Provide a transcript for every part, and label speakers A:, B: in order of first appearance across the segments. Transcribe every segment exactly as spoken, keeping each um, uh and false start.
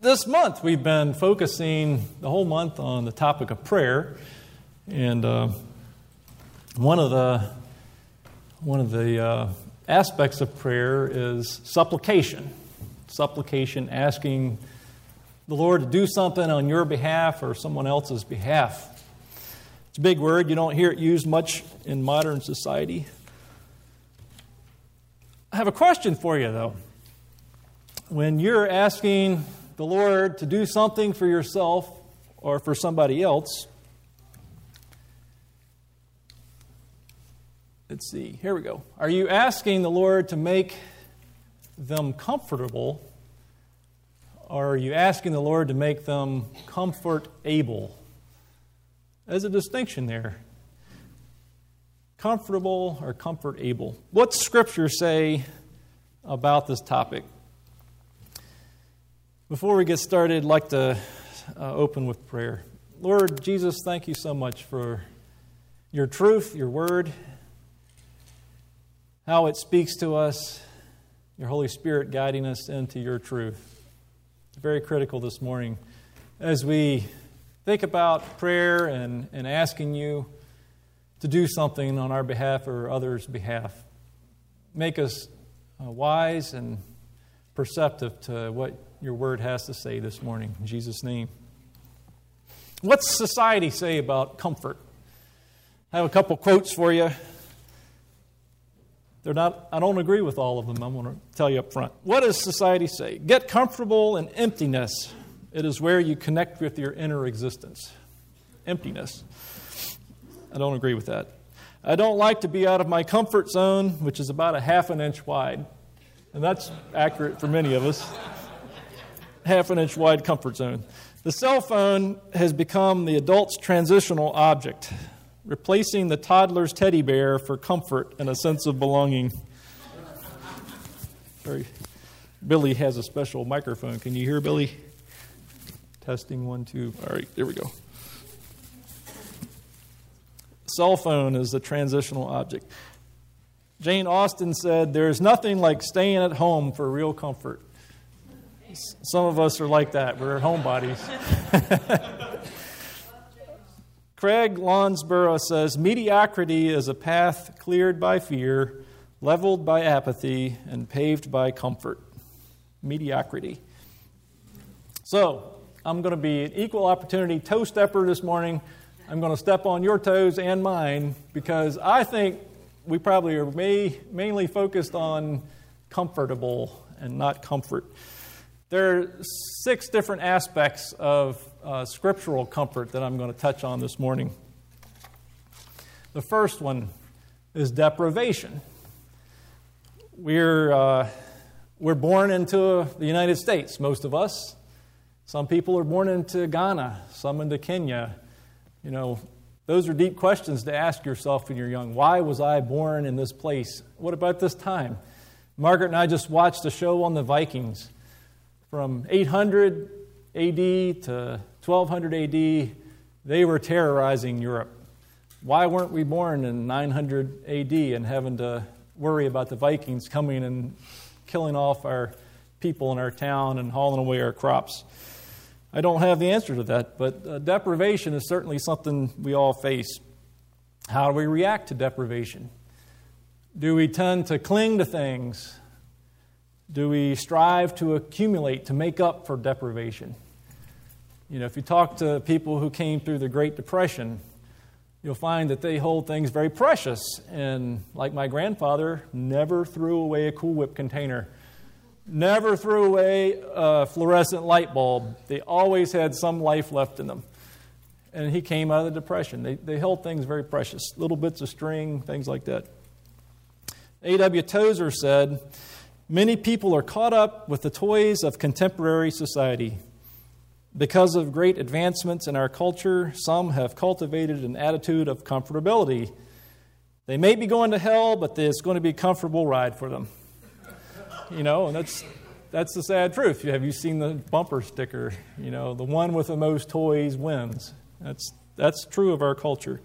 A: This month we've been focusing the whole month on the topic of prayer, and uh, one of the one of the uh, aspects of prayer is supplication. Supplication, asking the Lord to do something on your behalf or someone else's behalf. It's a big word. You don't hear it used much in modern society. I have a question for you, though. When you're asking the Lord to do something for yourself or for somebody else, let's see, here we go. Are you asking the Lord to make them comfortable, or are you asking the Lord to make them comfort-able? There's a distinction there. Comfortable or comfort-able. What's Scripture say about this topic? Before we get started, I'd like to uh, open with prayer. Lord Jesus, thank you so much for your truth, your word, how it speaks to us, your Holy Spirit guiding us into your truth. It's very critical this morning as we think about prayer and, and asking you to do something on our behalf or others' behalf. Make us uh, wise and perceptive to what your word has to say this morning. In Jesus' name. What's society say about comfort? I have a couple quotes for you. They're not, I don't agree with all of them. I'm going to tell you up front. What does society say? Get comfortable in emptiness. It is where you connect with your inner existence. Emptiness. I don't agree with that. I don't like to be out of my comfort zone, which is about a half an inch wide. And that's accurate for many of us. Half an inch wide comfort zone. The cell phone has become the adult's transitional object, replacing the toddler's teddy bear for comfort and a sense of belonging. Sorry. Billy has a special microphone. Can you hear Billy? Testing one, two. All right, there we go. Cell phone is the transitional object. Jane Austen said, "There's nothing like staying at home for real comfort." Some of us are like that. We're homebodies. Craig Lonsborough says, "Mediocrity is a path cleared by fear, leveled by apathy, and paved by comfort." Mediocrity. So, I'm going to be an equal opportunity toe stepper this morning. I'm going to step on your toes and mine because I think we probably are may, mainly focused on comfortable and not comfort. There are six different aspects of uh, scriptural comfort that I'm going to touch on this morning. The first one is deprivation. We're, uh, we're born into the United States, most of us. Some people are born into Ghana, some into Kenya. You know, those are deep questions to ask yourself when you're young. Why was I born in this place? What about this time? Margaret and I just watched a show on the Vikings. From eight hundred A D to twelve hundred A D, they were terrorizing Europe. Why weren't we born in nine hundred A D and having to worry about the Vikings coming and killing off our people in our town and hauling away our crops? I don't have the answer to that, but uh, deprivation is certainly something we all face. How do we react to deprivation? Do we tend to cling to things? Do we strive to accumulate, to make up for deprivation? You know, if you talk to people who came through the Great Depression, you'll find that they hold things very precious. And like my grandfather, never threw away a Cool Whip container. Never threw away a fluorescent light bulb. They always had some life left in them. And he came out of the Depression. They, they held things very precious. Little bits of string, things like that. A W Tozer said, "Many people are caught up with the toys of contemporary society. Because of great advancements in our culture, some have cultivated an attitude of comfortability. They may be going to hell, but it's going to be a comfortable ride for them." You know, and that's that's the sad truth. Have you seen the bumper sticker? You know, the one with the most toys wins. That's that's true of our culture.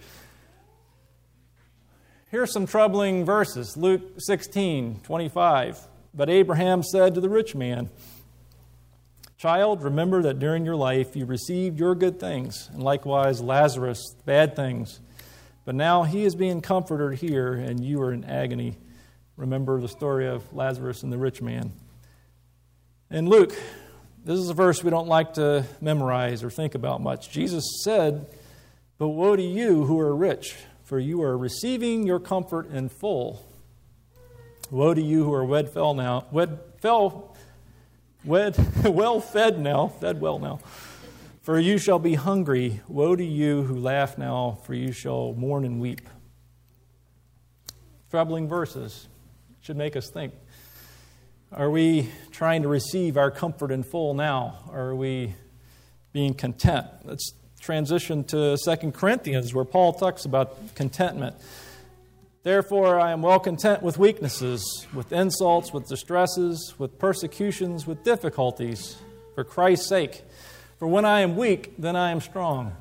A: Here's some troubling verses. Luke sixteen twenty-five. But Abraham said to the rich man, Child, remember that during your life you received your good things, and likewise Lazarus, bad things. But now he is being comforted here, and you are in agony. Remember the story of Lazarus and the rich man. In Luke, this is a verse we don't like to memorize or think about much. Jesus said, "But woe to you who are rich, for you are receiving your comfort in full. Woe to you who are wed fell now, wed fell, wed well fed now, fed well now. For you shall be hungry. Woe to you who laugh now, for you shall mourn and weep." Troubling verses should make us think. Are we trying to receive our comfort in full now? Or are we being content? Let's transition to Second Corinthians, where Paul talks about contentment. "Therefore I am well content with weaknesses, with insults, with distresses, with persecutions, with difficulties, for Christ's sake. For when I am weak, then I am strong."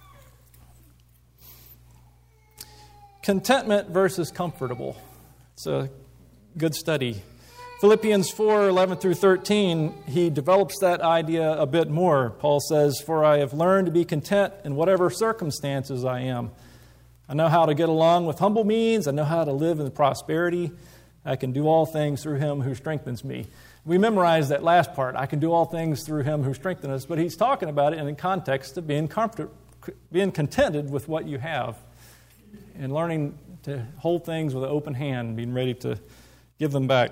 A: Contentment versus comfortable. It's a good study. Philippians four, eleven through thirteen, he develops that idea a bit more. Paul says, "For I have learned to be content in whatever circumstances I am. I know how to get along with humble means. I know how to live in prosperity. I can do all things through him who strengthens me." We memorized that last part. I can do all things through him who strengthens us. But he's talking about it in the context of being comfort, being contented with what you have and learning to hold things with an open hand, being ready to give them back.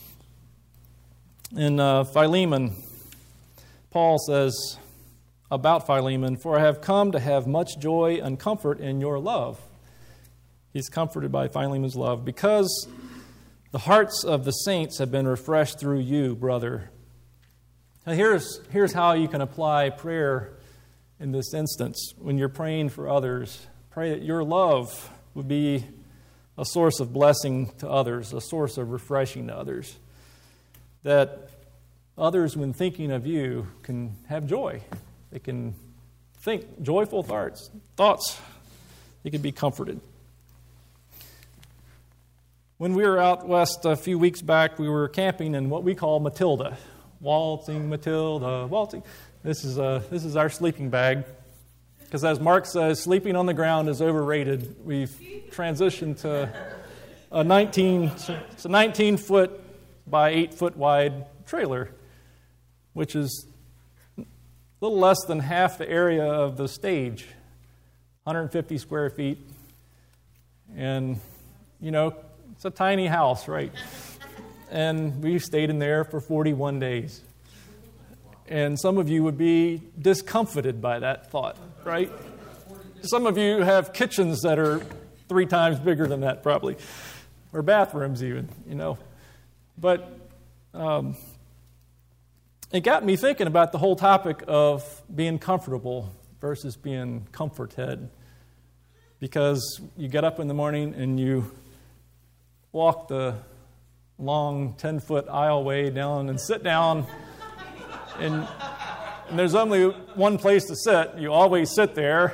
A: In uh, Philemon, Paul says about Philemon, "For I have come to have much joy and comfort in your love." He's comforted by Philemon's love, "because the hearts of the saints have been refreshed through you, brother." Now here's, here's how you can apply prayer in this instance. When you're praying for others, pray that your love would be a source of blessing to others, a source of refreshing to others. That others, when thinking of you, can have joy. They can think joyful thoughts. Thoughts. They can be comforted. When we were out west a few weeks back, we were camping in what we call Matilda. Waltzing Matilda, waltzing. This is, a, this is our sleeping bag. Because as Mark says, sleeping on the ground is overrated. We've transitioned to a nineteen, it's a nineteen foot by eight foot wide trailer, which is a little less than half the area of the stage, one hundred fifty square feet. And, you know, it's a tiny house, right? And we stayed in there for forty-one days. And some of you would be discomfited by that thought, right? Some of you have kitchens that are three times bigger than that, probably, or bathrooms even, you know. But um, it got me thinking about the whole topic of being comfortable versus being comforted. Because you get up in the morning and you walk the long ten-foot aisleway down and sit down, and, and there's only one place to sit. You always sit there.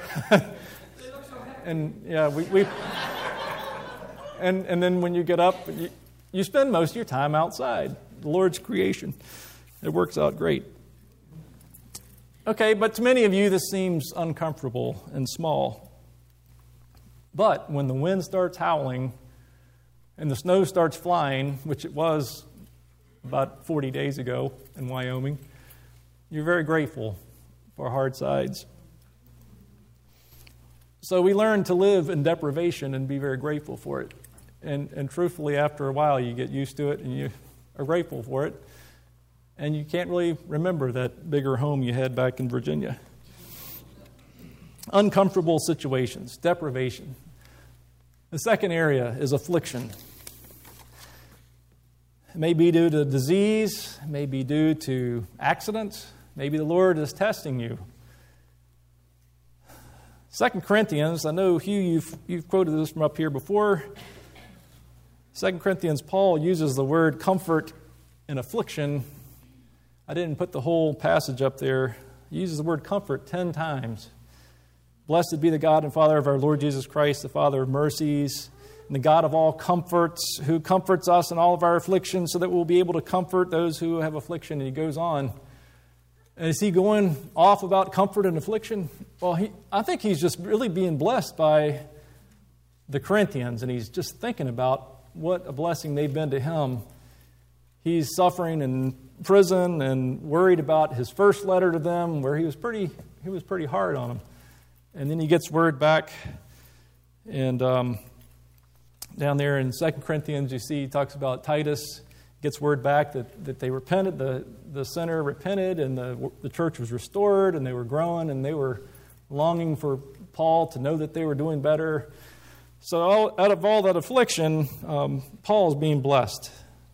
A: and yeah, we, we and and then when you get up, you, you spend most of your time outside, the Lord's creation. It works out great. Okay, but to many of you, this seems uncomfortable and small. But when the wind starts howling and the snow starts flying, which it was about forty days ago in Wyoming, you're very grateful for hard sides. So we learn to live in deprivation and be very grateful for it. And, and truthfully, after a while, you get used to it and you are grateful for it. And you can't really remember that bigger home you had back in Virginia. Uncomfortable situations, deprivation. The second area is affliction. It may be due to disease, it may be due to accidents, maybe the Lord is testing you. Second Corinthians, I know, Hugh, you've, you've quoted this from up here before. Second Corinthians, Paul uses the word comfort in affliction. I didn't put the whole passage up there. He uses the word comfort ten times. Blessed be the God and Father of our Lord Jesus Christ, the Father of mercies, and the God of all comforts, who comforts us in all of our afflictions so that we'll be able to comfort those who have affliction. And he goes on And is he going off about comfort and affliction? Well, he, I think he's just really being blessed by the Corinthians, and he's just thinking about what a blessing they've been to him. He's suffering in prison and worried about his first letter to them, where he was pretty he was pretty hard on them. And then he gets word back, and um, down there in Second Corinthians, you see he talks about Titus gets word back that, that they repented, the, the sinner repented, and the, the church was restored, and they were growing, and they were longing for Paul to know that they were doing better. So all, out of all that affliction, um, Paul's being blessed.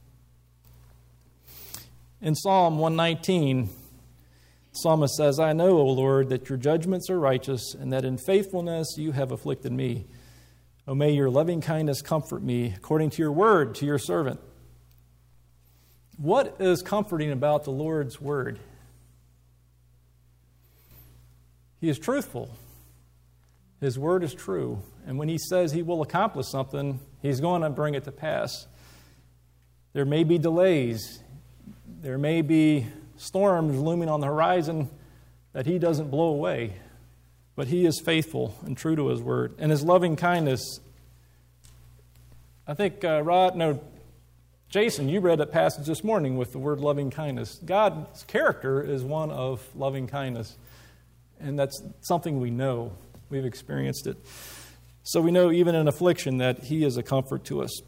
A: In Psalm one nineteen, the psalmist says, I know, O Lord, that your judgments are righteous, and that in faithfulness you have afflicted me. O may your loving kindness comfort me, according to your word, to your servant. What is comforting about the Lord's word? He is truthful. His word is true. And when he says he will accomplish something, he's going to bring it to pass. There may be delays. There may be storms looming on the horizon that he doesn't blow away. But he is faithful and true to his word. And his loving kindness, I think, uh, Rod, no, Jason, you read that passage this morning with the word loving kindness. God's character is one of loving kindness. And that's something we know. We've experienced it. So we know even in affliction that he is a comfort to us.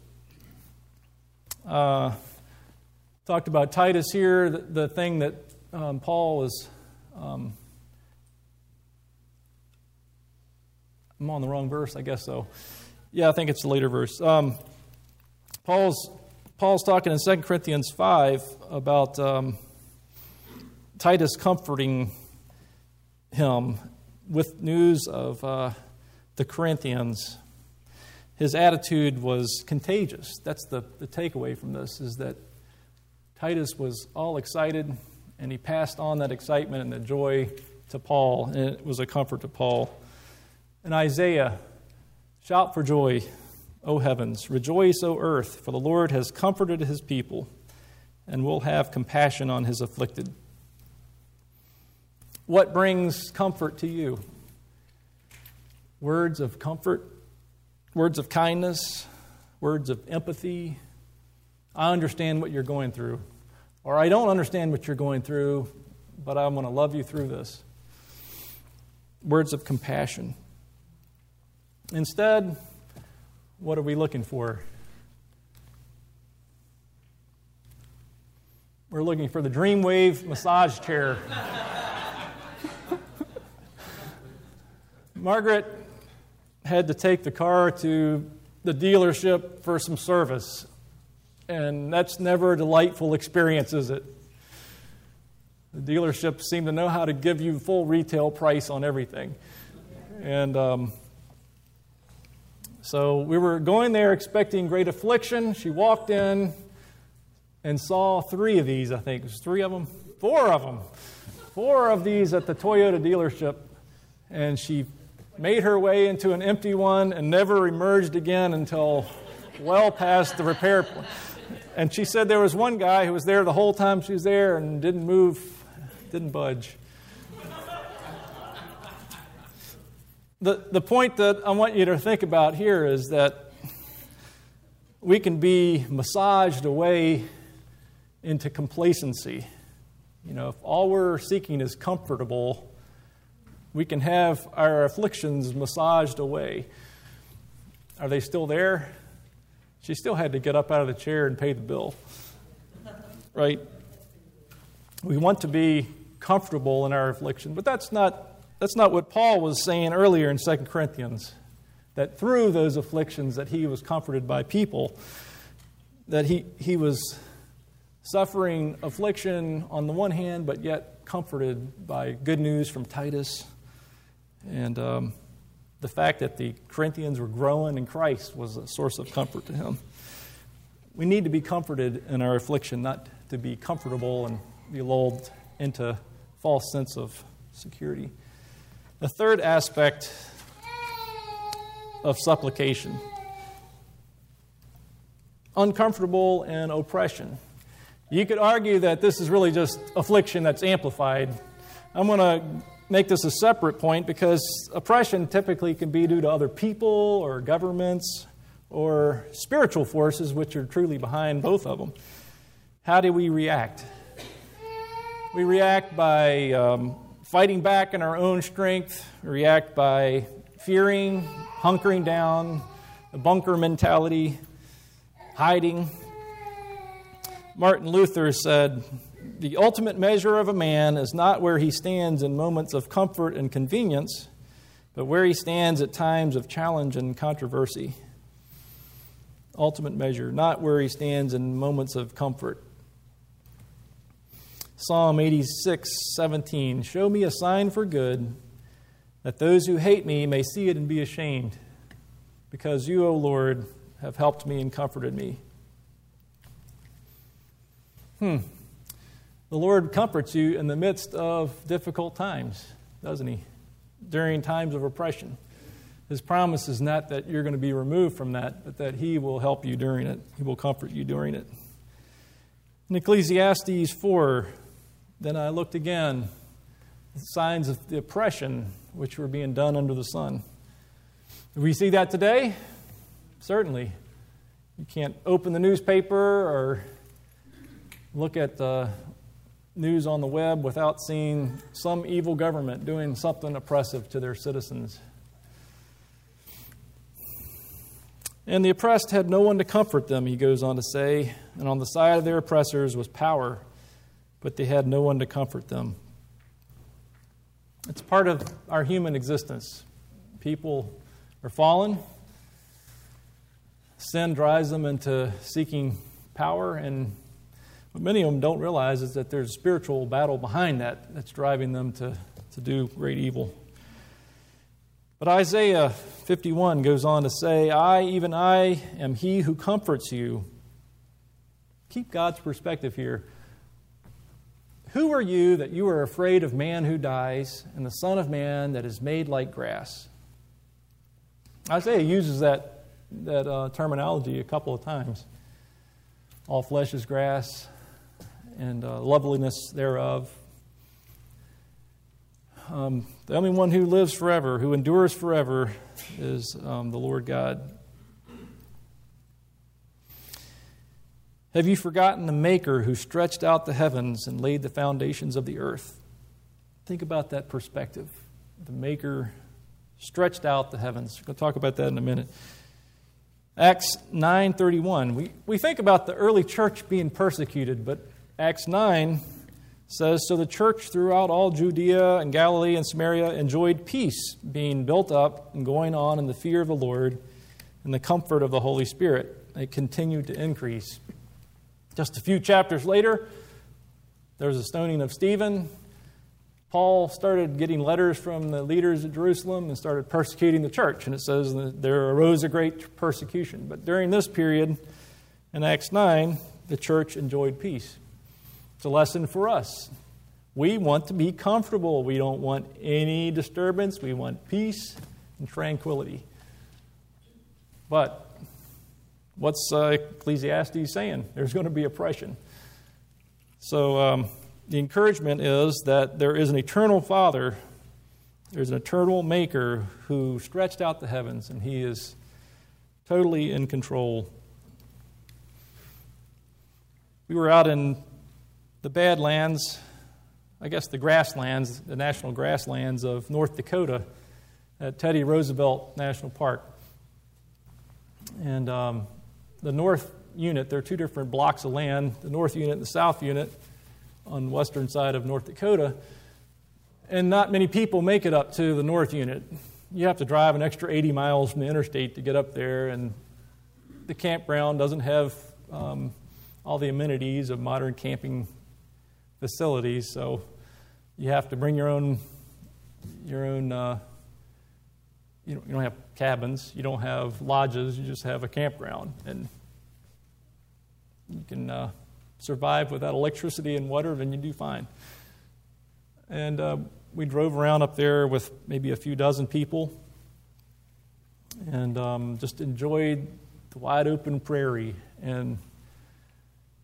A: Uh, talked about Titus here, the, the thing that um, Paul is... Um, I'm on the wrong verse, I guess so. Yeah, I think it's the later verse. Um, Paul's Paul's talking in Second Corinthians five about um, Titus comforting him with news of uh, the Corinthians. His attitude was contagious. That's the, the takeaway from this, is that Titus was all excited, and he passed on that excitement and the joy to Paul, and it was a comfort to Paul. In Isaiah, shout for joy, O heavens, rejoice, O earth, for the Lord has comforted his people and will have compassion on his afflicted. What brings comfort to you? Words of comfort, words of kindness, words of empathy. I understand what you're going through. Or I don't understand what you're going through, but I'm going to love you through this. Words of compassion. Instead, what are we looking for? We're looking for the Dreamwave massage chair. Margaret had to take the car to the dealership for some service, and that's never a delightful experience, is it? The dealerships seem to know how to give you full retail price on everything. And um, so we were going there expecting great affliction. She walked in and saw three of these, I think. It was three of them? Four of them. Four of these at the Toyota dealership. And she made her way into an empty one and never emerged again until well past the repair point. And she said there was one guy who was there the whole time she was there and didn't move, didn't budge. The, the point that I want you to think about here is that we can be massaged away into complacency. You know, if all we're seeking is comfortable, we can have our afflictions massaged away. Are they still there? She still had to get up out of the chair and pay the bill. Right? We want to be comfortable in our affliction, but that's not that's not what Paul was saying earlier in Second Corinthians, that through those afflictions that he was comforted by people, that he, he was suffering affliction on the one hand, but yet comforted by good news from Titus. And um, the fact that the Corinthians were growing in Christ was a source of comfort to him. We need to be comforted in our affliction, not to be comfortable and be lulled into false sense of security. The third aspect of supplication, uncomfortable and oppression. You could argue that this is really just affliction that's amplified. I'm going to make this a separate point because oppression typically can be due to other people or governments or spiritual forces, which are truly behind both of them. How do we react? We react by um, fighting back in our own strength. We react by fearing, hunkering down, the bunker mentality, hiding. Martin Luther said, "The ultimate measure of a man is not where he stands in moments of comfort and convenience, but where he stands at times of challenge and controversy." Ultimate measure, not where he stands in moments of comfort. Psalm eighty-six seventeen, "Show me a sign for good, that those who hate me may see it and be ashamed, because you, O Lord, have helped me and comforted me." Hmm. The Lord comforts you in the midst of difficult times, doesn't He? During times of oppression. His promise is not that you're going to be removed from that, but that He will help you during it. He will comfort you during it. In Ecclesiastes four, "Then I looked again, signs of the oppression which were being done under the sun." Do we see that today? Certainly. You can't open the newspaper or look at the news on the web without seeing some evil government doing something oppressive to their citizens. "And the oppressed had no one to comfort them," he goes on to say, "and on the side of their oppressors was power, but they had no one to comfort them." It's part of our human existence. People are fallen. Sin drives them into seeking power, and what many of them don't realize is that there's a spiritual battle behind that that's driving them to, to do great evil. But Isaiah fifty-one goes on to say, "I, even I, am He who comforts you." Keep God's perspective here. "Who are you that you are afraid of man who dies, and the Son of Man that is made like grass?" Isaiah uses that, that uh, terminology a couple of times. All flesh is grass, and uh, loveliness thereof. Um, the only one who lives forever, who endures forever, is um, the Lord God. "Have you forgotten the Maker who stretched out the heavens and laid the foundations of the earth?" Think about that perspective. The Maker stretched out the heavens. We're going to talk about that in a minute. Acts nine thirty-one. We, we think about the early church being persecuted, but Acts nine says, "So the church throughout all Judea and Galilee and Samaria enjoyed peace, being built up and going on in the fear of the Lord and the comfort of the Holy Spirit." It continued to increase. Just a few chapters later, there was a stoning of Stephen. Paul started getting letters from the leaders at Jerusalem and started persecuting the church. And it says that there arose a great persecution. But during this period, in Acts nine, the church enjoyed peace. It's a lesson for us. We want to be comfortable. We don't want any disturbance. We want peace and tranquility. But what's uh, Ecclesiastes saying? There's going to be oppression. So um, the encouragement is that there is an eternal Father, there's an eternal Maker who stretched out the heavens, and He is totally in control. We were out in the Badlands, I guess the grasslands, the national grasslands of North Dakota at Teddy Roosevelt National Park. And um, the North Unit, there are two different blocks of land, the North Unit and the South Unit on the western side of North Dakota. And not many people make it up to the North Unit. You have to drive an extra eighty miles from the interstate to get up there, and the campground doesn't have um, all the amenities of modern camping facilities, so you have to bring your own your own uh, you don't, you don't have cabins, you don't have lodges, you just have a campground, and you can uh, survive without electricity and water, then you do fine. And uh, we drove around up there with maybe a few dozen people and um, just enjoyed the wide open prairie. And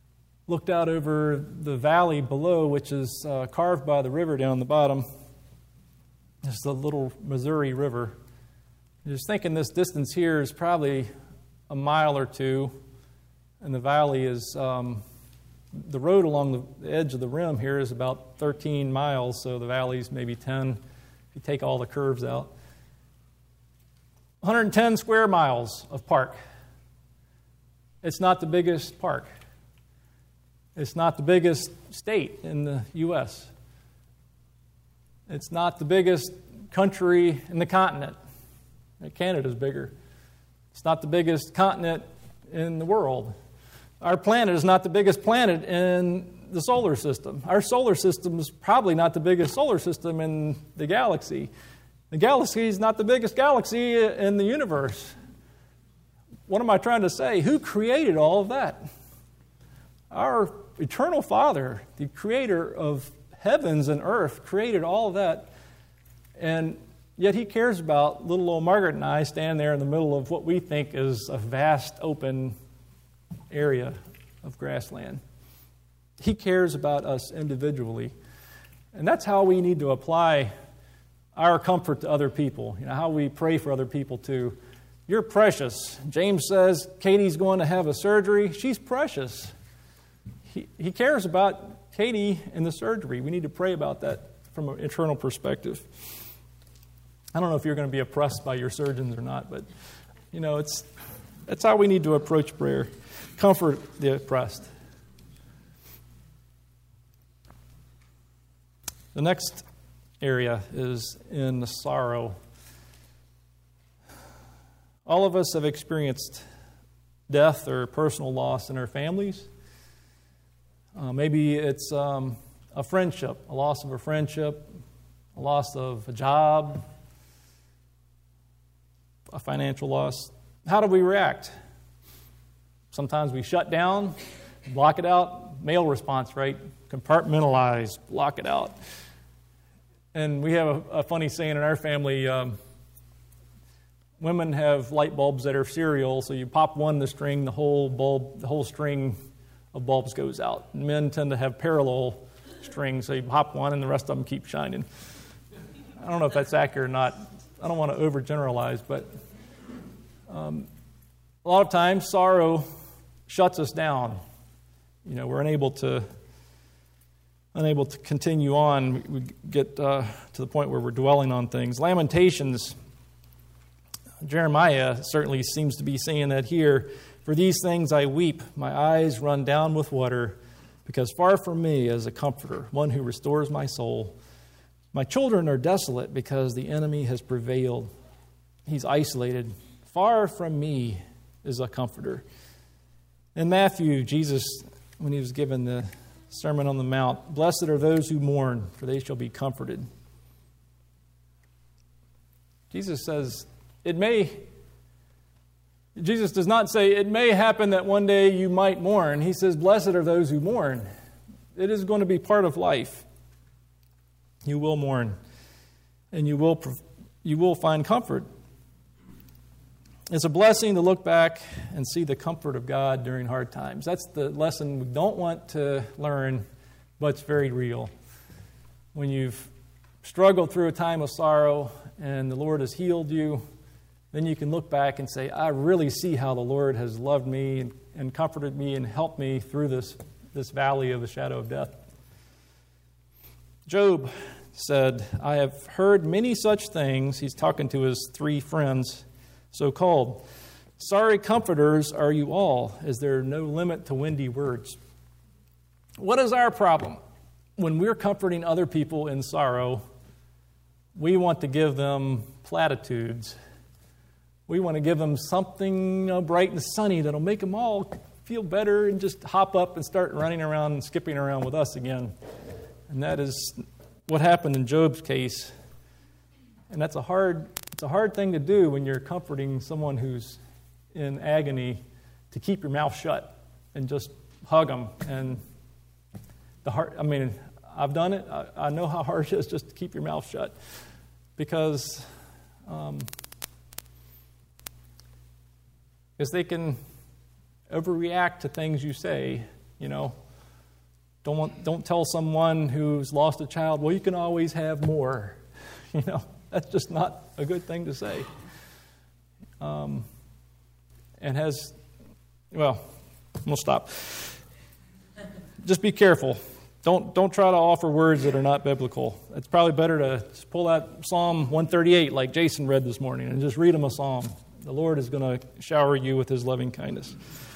A: looked out over the valley below, which is uh, carved by the river down the bottom. It's the little Missouri River. Just thinking this distance here is probably a mile or two, and the valley is, um, the road along the edge of the rim here is about thirteen miles, so the valley's maybe ten if you take all the curves out. one hundred ten square miles of park. It's not the biggest park. It's not the biggest state in the U S It's not the biggest country in the continent. Canada's bigger. It's not the biggest continent in the world. Our planet is not the biggest planet in the solar system. Our solar system is probably not the biggest solar system in the galaxy. The galaxy is not the biggest galaxy in the universe. What am I trying to say? Who created all of that? Our eternal Father, the creator of heavens and earth, created all of that. And yet he cares about little old Margaret and I standing there in the middle of what we think is a vast open area of grassland. He cares about us individually. And that's how we need to apply our comfort to other people, you know, how we pray for other people too. You're precious. James says Katie's going to have a surgery. She's precious. He, he cares about Katie and the surgery. We need to pray about that from an eternal perspective. I don't know if you're going to be oppressed by your surgeons or not, but you know, it's that's how we need to approach prayer. Comfort the oppressed. The next area is in the sorrow. All of us have experienced death or personal loss in our families. Uh, maybe it's um, a friendship, a loss of a friendship, a loss of a job, a financial loss. How do we react? Sometimes we shut down, block it out, mail response, right? Compartmentalize, block it out. And we have a, a funny saying in our family, um, women have light bulbs that are serial, so you pop one in the string, the whole bulb, the whole string of bulbs goes out. Men tend to have parallel strings, so you pop one and the rest of them keep shining. I don't know if that's accurate or not. I don't want to overgeneralize, but um, a lot of times sorrow shuts us down. You know, we're unable to unable to continue on. We get uh, to the point where we're dwelling on things. Lamentations, Jeremiah certainly seems to be saying that here. For these things I weep, my eyes run down with water, because far from me is a comforter, one who restores my soul. My children are desolate because the enemy has prevailed. He's isolated. Far from me is a comforter. In Matthew, Jesus, when he was given the Sermon on the Mount, blessed are those who mourn, for they shall be comforted. Jesus says, it may, Jesus does not say, it may happen that one day you might mourn. He says, blessed are those who mourn. It is going to be part of life. You will mourn, and you will, you will find comfort. It's a blessing to look back and see the comfort of God during hard times. That's the lesson we don't want to learn, but it's very real. When you've struggled through a time of sorrow and the Lord has healed you, then you can look back and say, I really see how the Lord has loved me and, and comforted me and helped me through this, this valley of the shadow of death. Job said, I have heard many such things. He's talking to his three friends, so-called. Sorry comforters are you all. Is there no limit to windy words? What is our problem? When we're comforting other people in sorrow, we want to give them platitudes. We want to give them something, you know, bright and sunny that'll make them all feel better and just hop up and start running around and skipping around with us again. And that is what happened in Job's case. And that's a hard, it's a hard thing to do when you're comforting someone who's in agony, to keep your mouth shut and just hug them. And the heart, I mean, I've done it. I, I know how hard it is just to keep your mouth shut, because um, because they can overreact to things you say, you know. Don't want, don't tell someone who's lost a child, well, you can always have more. You know, that's just not a good thing to say. Um, and has, well, we'll stop. Just be careful. Don't don't try to offer words that are not biblical. It's probably better to just pull out Psalm one thirty-eight like Jason read this morning and just read him a psalm. The Lord is going to shower you with his loving kindness.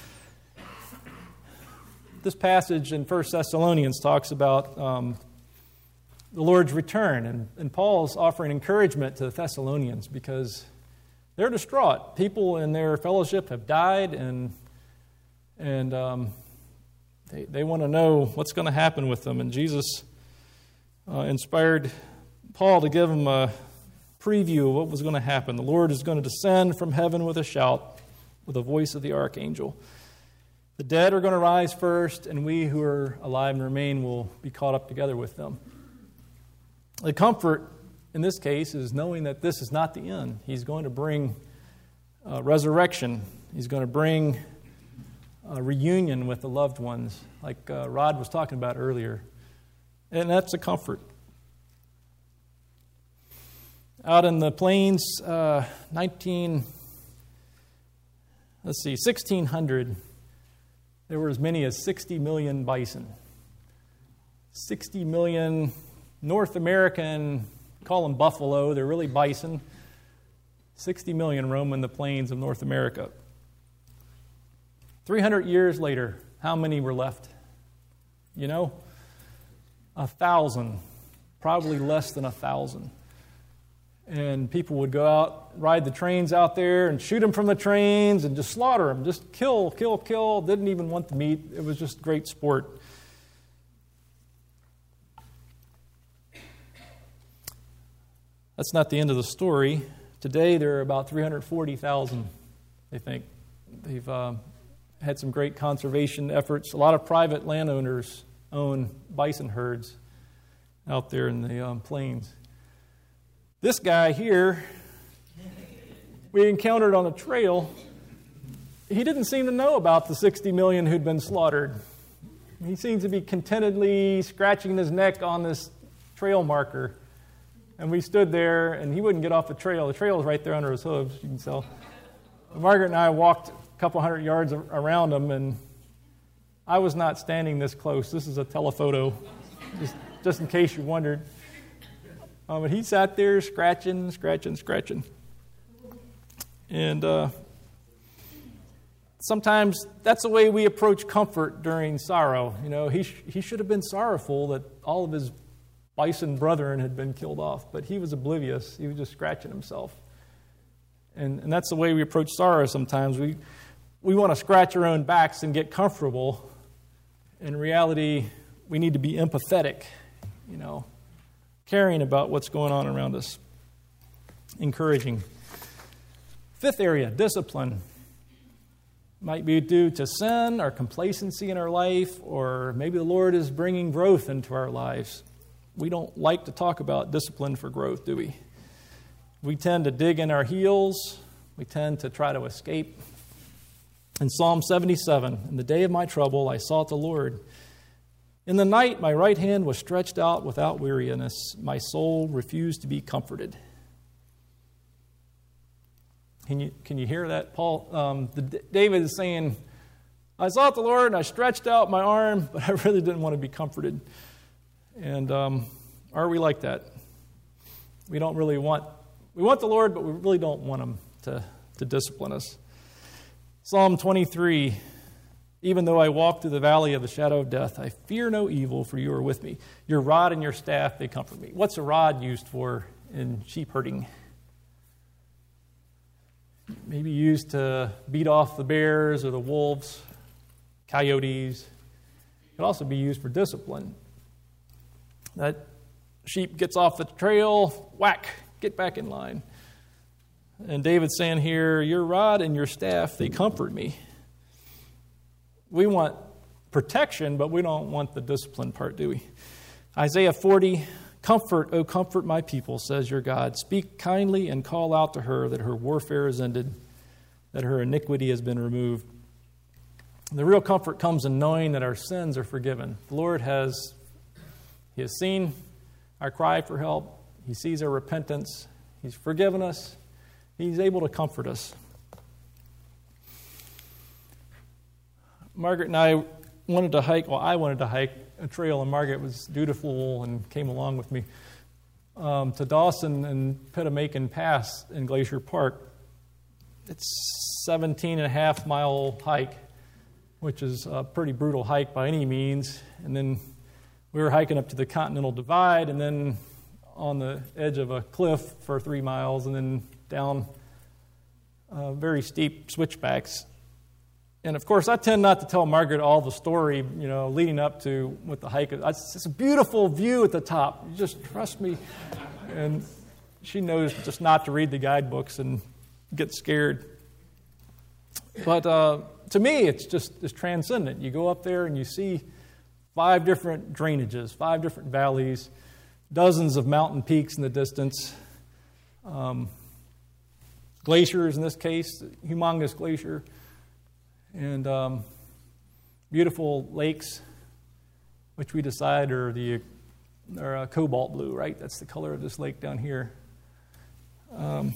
A: This passage in First Thessalonians talks about um, the Lord's return, and, and Paul's offering encouragement to the Thessalonians because they're distraught. People in their fellowship have died, and and um, they they want to know what's going to happen with them. And Jesus uh, inspired Paul to give them a preview of what was going to happen. The Lord is going to descend from heaven with a shout, with the voice of the archangel. The dead are going to rise first, and we who are alive and remain will be caught up together with them. The comfort in this case is knowing that this is not the end. He's going to bring uh, resurrection. He's going to bring a reunion with the loved ones, like uh, Rod was talking about earlier. And that's a comfort. Out in the plains, uh, nineteen, let's see, sixteen hundred, there were as many as sixty million bison. sixty million North American, call them buffalo, they're really bison. sixty million roam the plains of North America. three hundred years later, how many were left? You know? A thousand. Probably less than a thousand. And people would go out, ride the trains out there and shoot them from the trains and just slaughter them. Just kill, kill, kill. Didn't even want the meat. It was just great sport. That's not the end of the story. Today there are about three hundred forty thousand, they think. They've uh, had some great conservation efforts. A lot of private landowners own bison herds out there in the um, plains. This guy here, we encountered on a trail, he didn't seem to know about the sixty million who'd been slaughtered. He seems to be contentedly scratching his neck on this trail marker. And we stood there, and he wouldn't get off the trail. The trail was right there under his hooves, you can tell. Margaret and I walked a couple hundred yards around him, and I was not standing this close. This is a telephoto, just, just in case you wondered. Uh, but he sat there scratching, scratching, scratching. And uh, sometimes that's the way we approach comfort during sorrow. You know, he sh- he should have been sorrowful that all of his bison brethren had been killed off, but he was oblivious. He was just scratching himself. And, and that's the way we approach sorrow sometimes. We we want to scratch our own backs and get comfortable. In reality, we need to be empathetic, you know, caring about what's going on around us, encouraging. Fifth area, discipline. Might be due to sin or complacency in our life, or maybe the Lord is bringing growth into our lives. We don't like to talk about discipline for growth, do we? We tend to dig in our heels. We tend to try to escape. In Psalm seventy-seven, in the day of my trouble, I sought the Lord. In the night, my right hand was stretched out without weariness. My soul refused to be comforted. Can you, can you hear that? Paul, um, the, David is saying, I sought the Lord and I stretched out my arm, but I really didn't want to be comforted. And um, are we like that? We don't really want, we want the Lord, but we really don't want him to, to discipline us. Psalm twenty-three, even though I walk through the valley of the shadow of death, I fear no evil, for you are with me. Your rod and your staff, they comfort me. What's a rod used for in sheep herding? Maybe used to beat off the bears or the wolves, coyotes. It could also be used for discipline. That sheep gets off the trail, whack, get back in line. And David's saying here, your rod and your staff, they comfort me. We want protection, but we don't want the discipline part, do we? Isaiah forty, comfort, O comfort my people, says your God. Speak kindly and call out to her that her warfare is ended, that her iniquity has been removed. The real comfort comes in knowing that our sins are forgiven. The Lord has, He has seen our cry for help. He sees our repentance. He's forgiven us. He's able to comfort us. Margaret and I wanted to hike, well, I wanted to hike a trail, and Margaret was dutiful and came along with me um, to Dawson and Petamaken Pass in Glacier Park. It's seventeen and a half mile hike, which is a pretty brutal hike by any means. And then we were hiking up to the Continental Divide and then on the edge of a cliff for three miles and then down uh, very steep switchbacks. And of course, I tend not to tell Margaret all the story, you know, leading up to what the hike is. It's a beautiful view at the top. You just trust me. And she knows just not to read the guidebooks and get scared. But uh, to me, it's just it's transcendent. You go up there and you see five different drainages, five different valleys, dozens of mountain peaks in the distance, um, glaciers in this case, humongous glacier, and um, beautiful lakes, which we decide are the are uh, cobalt blue, right? That's the color of this lake down here. Um,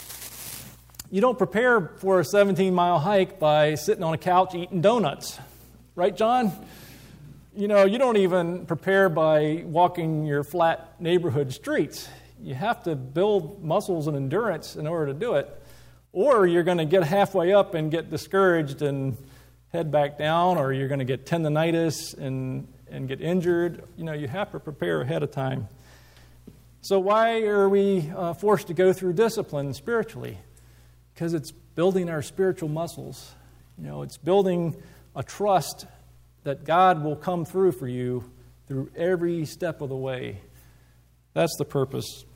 A: you don't prepare for a seventeen-mile hike by sitting on a couch eating donuts, right, John? You know, you don't even prepare by walking your flat neighborhood streets. You have to build muscles and endurance in order to do it. Or you're going to get halfway up and get discouraged and head back down, or you're going to get tendonitis and, and get injured. You know, you have to prepare ahead of time. So why are we uh, forced to go through discipline spiritually? Because it's building our spiritual muscles. You know, it's building a trust that God will come through for you through every step of the way. That's the purpose.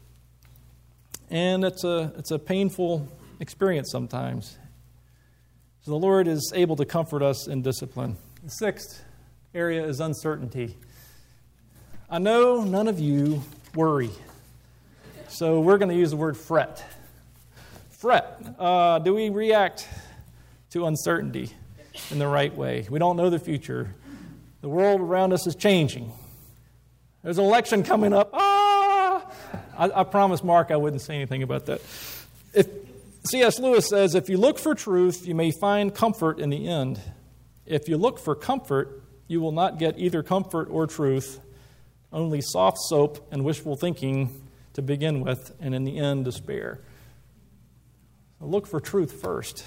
A: And it's a it's a painful experience sometimes. So the Lord is able to comfort us in discipline. The sixth area is uncertainty. I know none of you worry, so we're going to use the word fret. Fret. Uh, do we react to uncertainty in the right way? We don't know the future. The world around us is changing. There's an election coming up. Ah! I, I promised Mark I wouldn't say anything about that. If C S Lewis says, if you look for truth, you may find comfort in the end. If you look for comfort, you will not get either comfort or truth, only soft soap and wishful thinking to begin with, and in the end, despair. So look for truth first.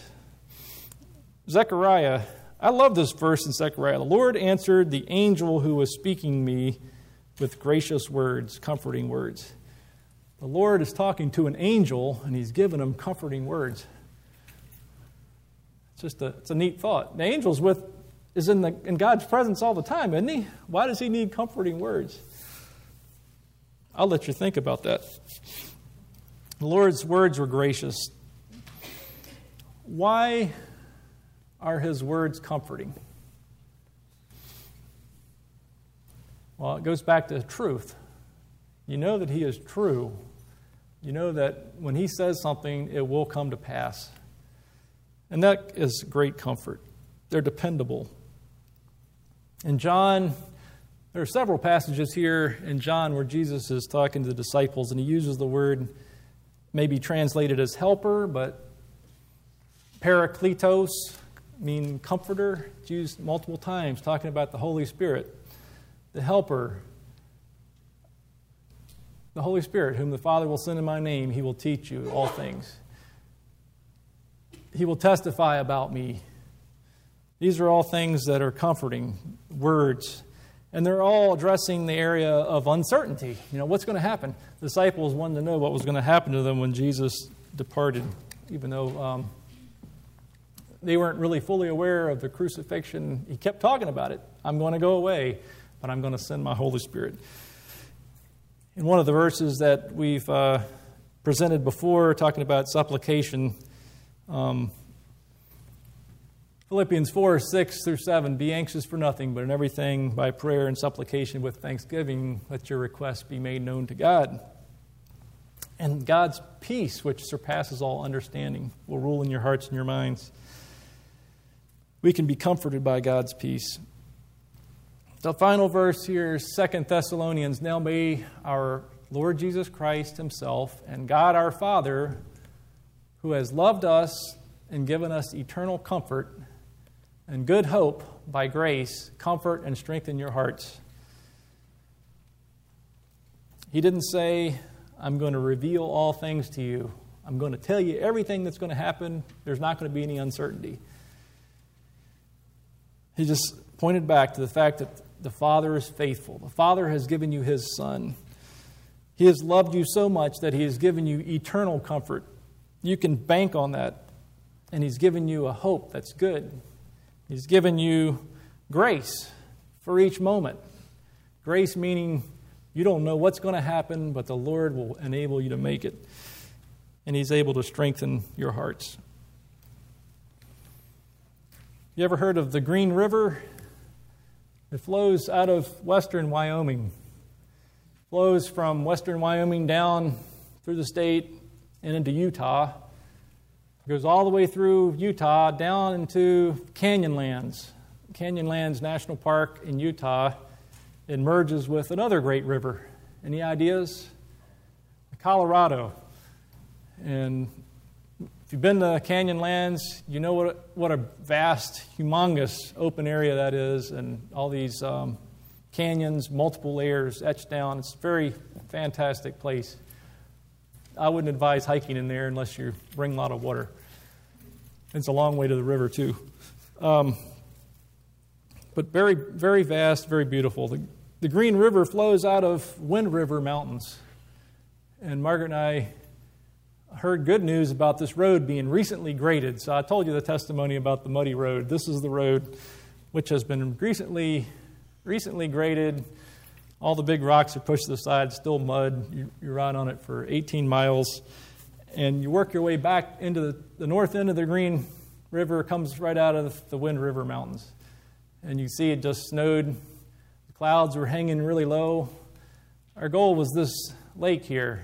A: Zechariah, I love this verse in Zechariah. The Lord answered the angel who was speaking me with gracious words, comforting words. The Lord is talking to an angel, and he's giving him comforting words. It's just a, it's a neat thought. The angel's with is in the in God's presence all the time, isn't he? Why does he need comforting words? I'll let you think about that. The Lord's words were gracious. Why are his words comforting? Well, it goes back to truth. You know that he is true. You know that when he says something, it will come to pass. And that is great comfort. They're dependable. In John, there are several passages here in John where Jesus is talking to the disciples, and he uses the word maybe translated as helper, but parakletos, mean comforter. It's used multiple times, talking about the Holy Spirit, the helper. The Holy Spirit, whom the Father will send in my name, he will teach you all things. He will testify about me. These are all things that are comforting words. And they're all addressing the area of uncertainty. You know, what's going to happen? The disciples wanted to know what was going to happen to them when Jesus departed, even though um, they weren't really fully aware of the crucifixion. He kept talking about it. I'm going to go away, but I'm going to send my Holy Spirit. In one of the verses that we've uh, presented before, talking about supplication, um, Philippians four, six through seven, be anxious for nothing, but in everything by prayer and supplication with thanksgiving, let your requests be made known to God. And God's peace, which surpasses all understanding, will rule in your hearts and your minds. we can be comforted by God's peace. The final verse here is Second Thessalonians. Now may our Lord Jesus Christ himself and God our Father, who has loved us and given us eternal comfort and good hope by grace, comfort and strengthen your hearts. He didn't say, I'm going to reveal all things to you. I'm going to tell you everything that's going to happen. There's not going to be any uncertainty. He just pointed back to the fact that the Father is faithful. The Father has given you His Son. He has loved you so much that He has given you eternal comfort. You can bank on that. And He's given you a hope that's good. He's given you grace for each moment. Grace meaning you don't know what's going to happen, but the Lord will enable you to make it. And He's able to strengthen your hearts. You ever heard of the Green River? It flows out of western Wyoming. It flows from western Wyoming down through the state and into Utah. It goes all the way through Utah down into Canyonlands. Canyonlands National Park in Utah. It merges with another great river. Any ideas? Colorado. And if you've been to Canyonlands, you know what, what a vast, humongous open area that is, and all these um, canyons, multiple layers etched down. It's a very fantastic place. I wouldn't advise hiking in there unless you bring a lot of water. It's a long way to the river, too. Um, but very, very vast, very beautiful. The, the Green River flows out of Wind River Mountains. And Margaret and I heard good news about this road being recently graded. So I told you the testimony about the muddy road. This is the road which has been recently recently graded. All the big rocks are pushed to the side, still mud. You, you ride on it for eighteen miles. And you work your way back into the, the north end of the Green River, comes right out of the Wind River Mountains. And you see it just snowed. The clouds were hanging really low. Our goal was this lake here.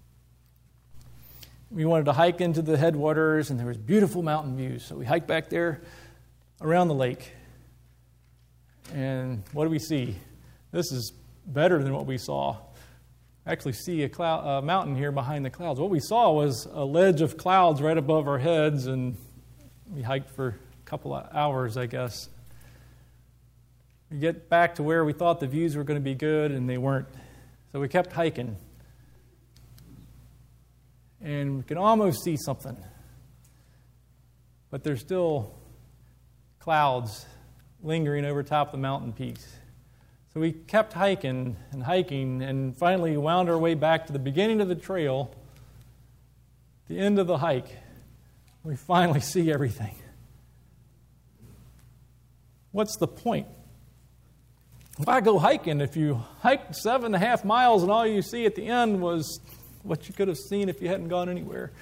A: We wanted to hike into the headwaters, and there was beautiful mountain views. So we hiked back there around the lake. And what do we see? This is better than what we saw. I actually see a cloud, a mountain here behind the clouds. What we saw was a ledge of clouds right above our heads, and we hiked for a couple of hours, I guess. We get back to where we thought the views were going to be good, and they weren't. So we kept hiking. And we can almost see something. But there's still clouds lingering over top of the mountain peaks. So we kept hiking and hiking and finally wound our way back to the beginning of the trail, the end of the hike. We finally see everything. What's the point? Why go hiking if you hiked seven and a half miles and all you see at the end was what you could have seen if you hadn't gone anywhere?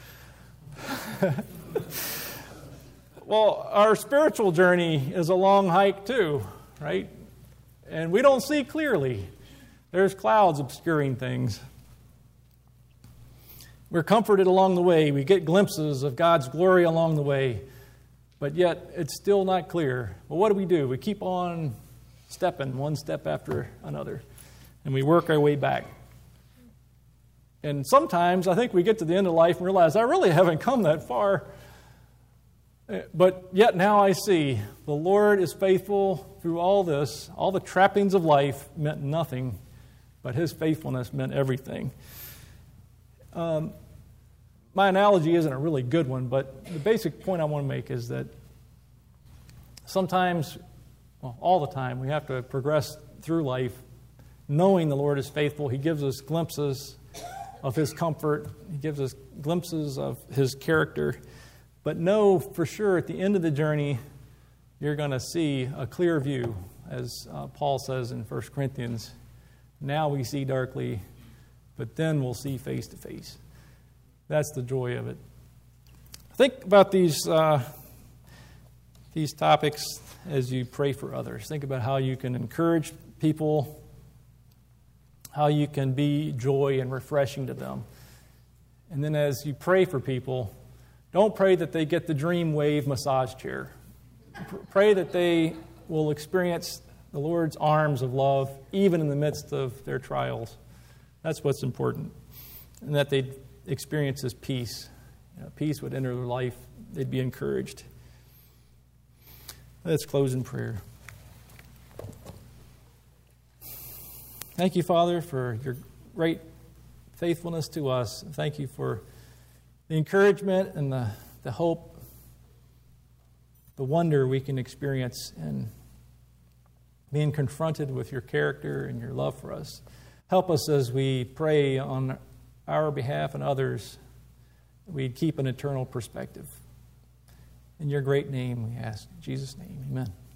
A: Well, our spiritual journey is a long hike too, right? And we don't see clearly. There's clouds obscuring things. We're comforted along the way. We get glimpses of God's glory along the way. But yet, it's still not clear. Well, what do we do? We keep on stepping one step after another. And we work our way back. And sometimes I think we get to the end of life and realize I really haven't come that far. But yet now I see the Lord is faithful through all this. All the trappings of life meant nothing, but His faithfulness meant everything. Um, my analogy isn't a really good one, but the basic point I want to make is that sometimes, well, all the time, we have to progress through life knowing the Lord is faithful. He gives us glimpses of His comfort. He gives us glimpses of His character. But know for sure at the end of the journey, you're going to see a clear view, as uh, Paul says in First Corinthians. Now we see darkly, but then we'll see face to face. That's the joy of it. Think about these, uh, these topics as you pray for others. Think about how you can encourage people, how you can be joy and refreshing to them. And then as you pray for people, don't pray that they get the dream wave massage chair. Pray that they will experience the Lord's arms of love even in the midst of their trials. That's what's important. And that they'd experience His peace. You know, peace would enter their life. They'd be encouraged. Let's close in prayer. Thank you, Father, for your great faithfulness to us. Thank you for the encouragement and the, the hope, the wonder we can experience in being confronted with your character and your love for us. Help us as we pray on our behalf and others, that we'd keep an eternal perspective. In your great name we ask. In Jesus' name, amen.